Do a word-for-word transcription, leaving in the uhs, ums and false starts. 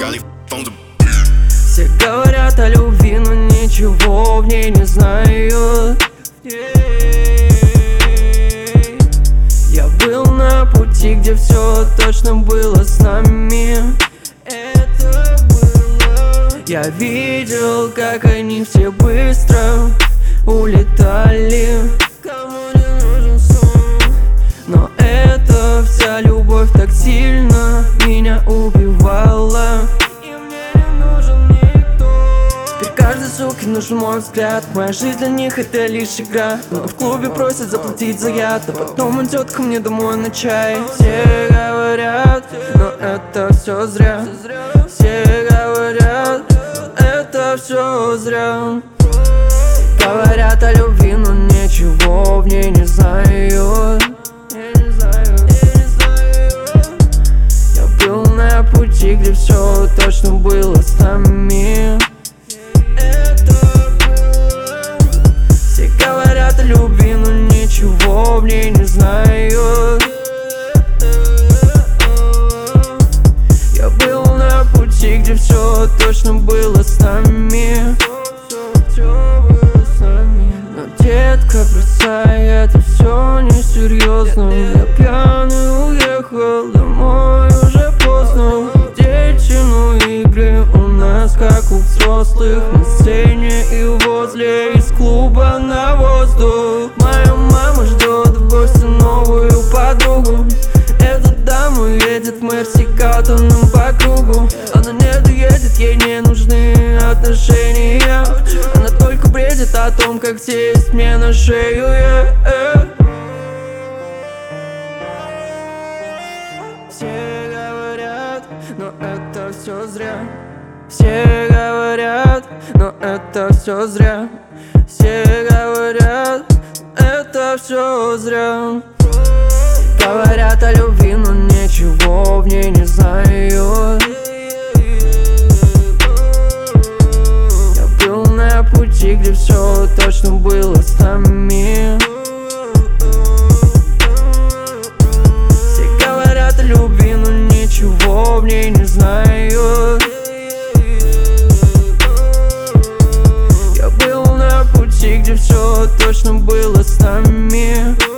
Все говорят о любви, но ничего в ней не знают. Я был на пути, где все точно было с нами. Это было. Я видел, как они все быстро улетали. Кому не нужен сон? Но эта вся любовь так сильно меня убивала. И мне не нужен никто. Теперь каждой суке нужен мой взгляд. Моя жизнь для них это лишь игра. Но в клубе просят заплатить за яд, а потом идет ко мне домой на чай. Все говорят, но это все зря. Все говорят, это все зря. Говорят о любви, но ничего в ней не знают. Я был на пути, где все точно было с нами. Это было. Все говорят о любви, но ничего в ней не знают. Я был на пути, где все точно было с нами. Но детка, бросай, это все несерьезно. Я пьяный уехал домой, уже поздно. Дети, ну игры у нас как у взрослых. На сцене и возле, из клуба на воздух. Моя мама ждет в гости новую подругу. Эта дама едет в Мерси катаном по кругу. Она не доедет, ей не нужны отношения. Она только бредит о том, как сесть мне на шею, yeah, yeah. Все говорят, но это все зря. Все говорят, но это все зря. Все говорят, это все зря. Говорят о любви, но ничего в ней не знают. Я был на пути, где все точно было с нами. Все говорят о любви, но ничего в ней не знают. Я был на пути, где все точно было с нами.